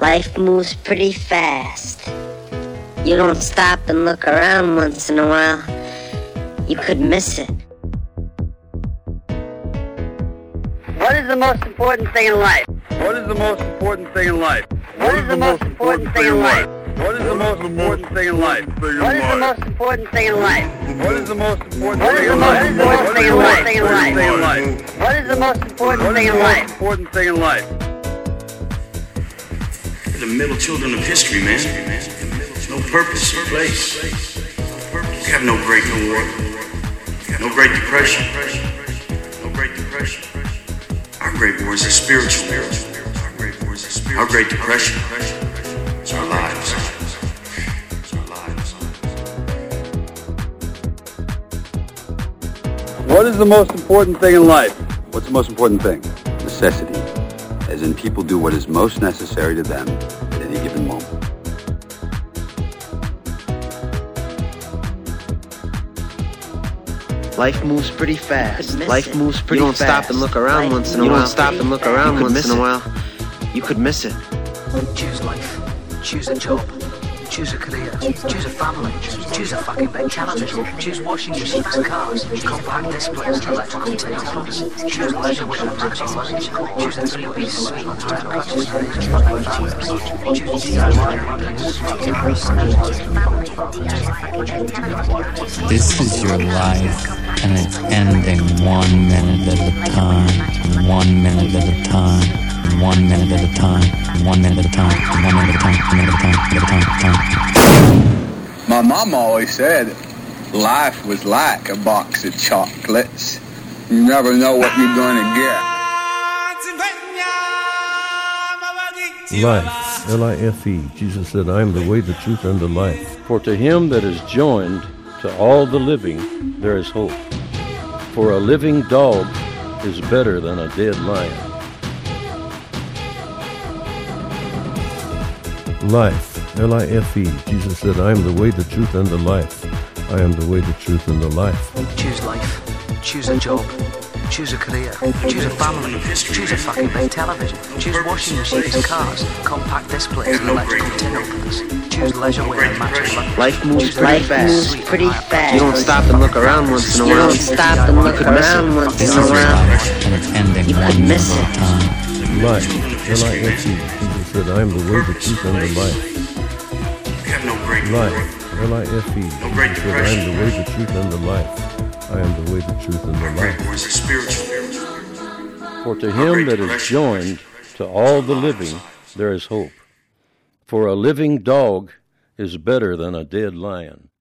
Life moves pretty fast. You don't stop and look around once in a while, you could miss it. What is the most important thing in life? What is the most important thing in life? What is the most important thing in life? What is the most important thing in life? What is the most important thing in life? What is the most important What thing is in the life? most important thing in life? What is the most important thing in life? What is the most important thing in life? Important thing in life. The middle children of history, man. No purpose, no place. We have no Great War, no Great Depression, no Great Depression. Our Great Wars are spiritual. Our Great Depression is our lives. What is the most important thing in life? What's the most important thing? Necessity. As in, people do what is most necessary to them at any given moment. Life moves pretty fast. Life moves pretty fast. You don't stop and look around once in a while. You don't stop and look around once in a while. You could miss it. Choose life. Choose a job. Choose a career. Choose a family. Choose a fucking big television. Choose washing machines, cars, compact displays, electrical televisions. Choose leisure with matching luggage. Choose a three-piece suite. This is your life, and it's ending 1 minute at a time, 1 minute at a time, 1 minute at a time, 1 minute at a time, 1 minute at a time, 1 minute at a time, My mom always said life was like a box of chocolates. You never know what you're going to get. Life, L-I-F-E. Jesus said, I am the way, the truth, and the life. For to him that is joined to all the living, there is hope. For a living dog is better than a dead lion. Life, L-I-F-E. Jesus said, I am the way, the truth, and the life. I am the way, the truth, and the life. Choose life. Choose a job. Choose a career. Choose a family. Choose a fucking big television. Choose washing machines, cars, compact displays, and electrical tin openers. Choose leisure wear and matching luggage. Life moves pretty fast. You don't stop and look around once in a while. You don't stop and look around once in a while, and it's ending you 1 could minute miss at a it. time. Life, L-I-F-E. Jesus said, I am the way, the truth, and the life. We have no Great Life, L-I-F-E. No Great Jesus said, I am the way, Depression. the truth, and the life. I am the way, the truth, and the Our Great life. Wars are spiritual. For to him that is joined to all the living, there is hope. For a living dog is better than a dead lion.